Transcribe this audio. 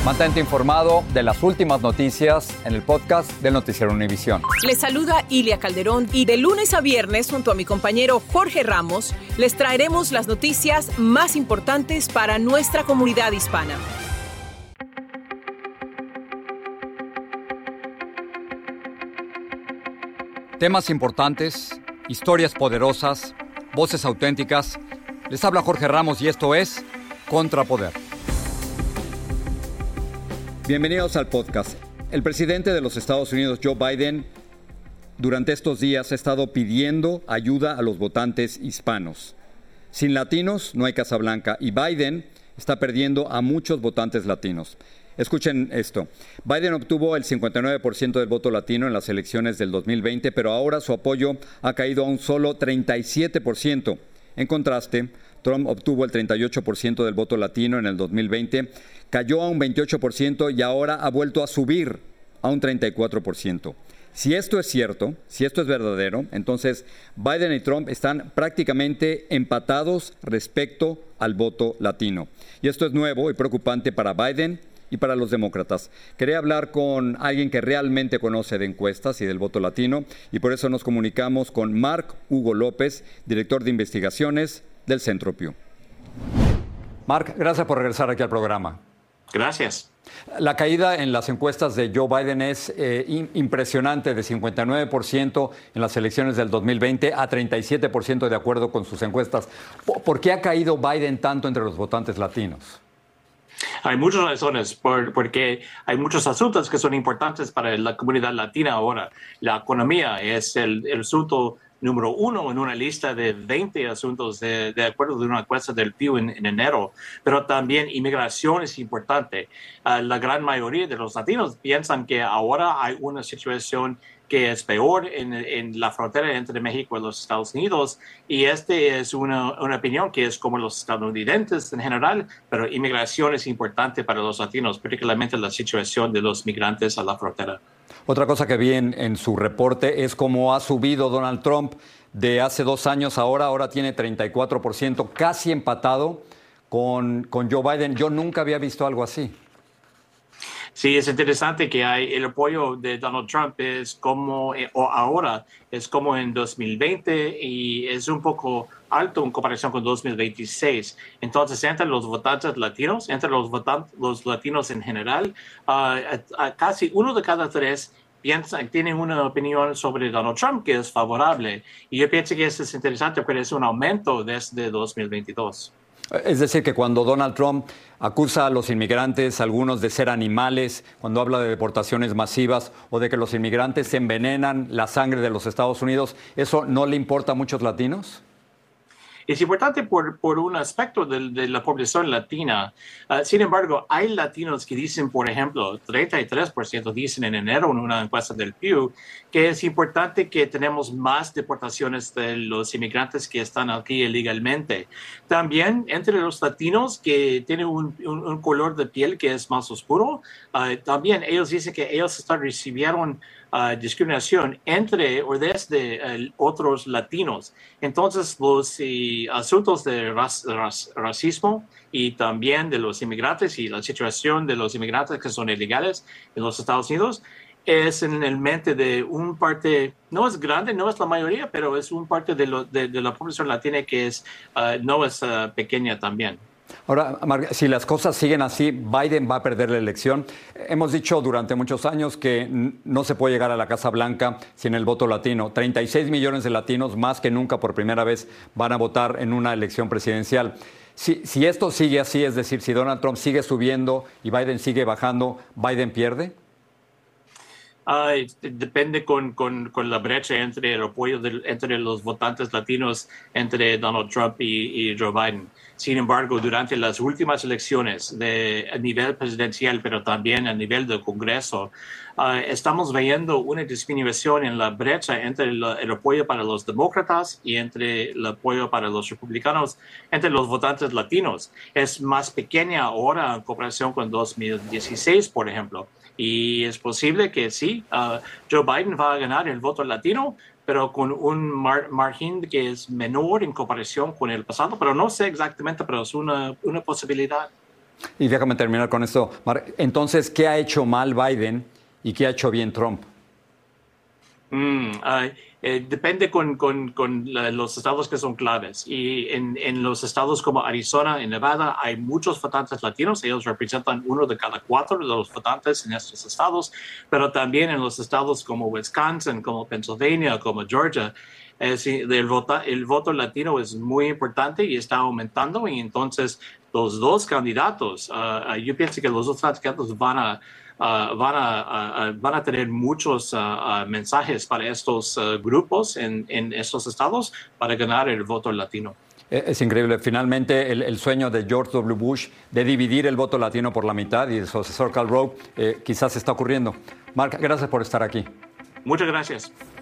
Mantente informado de las últimas noticias en el podcast del Noticiero Univisión. Les saluda Ilia Calderón y de lunes a viernes, junto a mi compañero Jorge Ramos, les traeremos las noticias más importantes para nuestra comunidad hispana. Temas importantes, historias poderosas, voces auténticas. Les habla Jorge Ramos y esto es Contrapoder. Bienvenidos al podcast. El presidente de los Estados Unidos, Joe Biden, durante estos días ha estado pidiendo ayuda a los votantes hispanos. Sin latinos no hay Casa Blanca y Biden está perdiendo a muchos votantes latinos. Escuchen esto. Biden obtuvo el 59% del voto latino en las elecciones del 2020, pero ahora su apoyo ha caído a un solo 37%. En contraste, Trump obtuvo el 38% del voto latino en el 2020, cayó a un 28% y ahora ha vuelto a subir a un 34%. Si esto es cierto, si esto es verdadero, entonces Biden y Trump están prácticamente empatados respecto al voto latino. Y esto es nuevo y preocupante para Biden y para los demócratas. Quería hablar con alguien que realmente conoce de encuestas y del voto latino y por eso nos comunicamos con Mark Hugo López, director de investigaciones del Centro Pew. Mark, gracias por regresar aquí al programa. Gracias. La caída en las encuestas de Joe Biden es impresionante, de 59% en las elecciones del 2020 a 37% de acuerdo con sus encuestas. ¿Por qué ha caído Biden tanto entre los votantes latinos? Hay muchas razones, porque hay muchos asuntos que son importantes para la comunidad latina ahora. La economía es el asunto número uno en una lista de 20 asuntos de acuerdo de una encuesta del Pew en enero, pero también inmigración es importante. La gran mayoría de los latinos piensan que ahora hay una situación que es peor en la frontera entre México y los Estados Unidos, y es una opinión que es como los estadounidenses en general, pero inmigración es importante para los latinos, particularmente la situación de los migrantes a la frontera. Otra cosa que vi en su reporte es cómo ha subido Donald Trump de hace 2 años ahora tiene 34%, casi empatado con Joe Biden. Yo nunca había visto algo así. Sí, es interesante que el apoyo de Donald Trump es como ahora, es como en 2020 y es un poco alto en comparación con 2026. Entonces, entre los votantes latinos, entre los latinos en general, casi 1 de cada 3 tienen una opinión sobre Donald Trump que es favorable. Y yo pienso que eso es interesante porque es un aumento desde 2022. Es decir, que cuando Donald Trump acusa a los inmigrantes, algunos de ser animales, cuando habla de deportaciones masivas o de que los inmigrantes envenenan la sangre de los Estados Unidos, ¿eso no le importa a muchos latinos? Es importante por un aspecto de la población latina. Sin embargo, hay latinos que dicen, por ejemplo, 33% dicen en enero en una encuesta del Pew, que es importante que tenemos más deportaciones de los inmigrantes que están aquí ilegalmente. También entre los latinos que tienen un color de piel que es más oscuro, también ellos dicen que ellos recibieron discriminación entre o desde otros latinos. Entonces, los asuntos de racismo y también de los inmigrantes y la situación de los inmigrantes que son ilegales en los Estados Unidos es en el mente de un parte, no es grande, no es la mayoría, pero es un parte de la población latina que no es pequeña también. Ahora, si las cosas siguen así, Biden va a perder la elección. Hemos dicho durante muchos años que no se puede llegar a la Casa Blanca sin el voto latino. 36 millones de latinos, más que nunca por primera vez, van a votar en una elección presidencial. Si esto sigue así, es decir, si Donald Trump sigue subiendo y Biden sigue bajando, ¿Biden pierde? Depende con la brecha entre el apoyo entre los votantes latinos entre Donald Trump y Joe Biden. Sin embargo, durante las últimas elecciones a nivel presidencial, pero también a nivel del Congreso, estamos viendo una disminución en la brecha entre el apoyo para los demócratas y entre el apoyo para los republicanos, entre los votantes latinos. Es más pequeña ahora en comparación con 2016, por ejemplo. Y es posible que sí, Joe Biden va a ganar el voto latino, pero con un margen que es menor en comparación con el pasado. Pero no sé exactamente, pero es una posibilidad. Y déjame terminar con esto, Mark. Entonces, ¿qué ha hecho mal Biden y qué ha hecho bien Trump? Depende con los estados que son claves. Y en los estados como Arizona y Nevada hay muchos votantes latinos. Ellos representan 1 de cada 4 de los votantes en estos estados. Pero también en los estados como Wisconsin, como Pennsylvania, como Georgia, el voto latino es muy importante y está aumentando. Y entonces los dos candidatos, yo pienso que los dos candidatos van a tener muchos mensajes para estos grupos en estos estados para ganar el voto latino. Es increíble. Finalmente, el sueño de George W. Bush de dividir el voto latino por la mitad y de su asesor Karl Rove quizás está ocurriendo. Mark, gracias por estar aquí. Muchas gracias.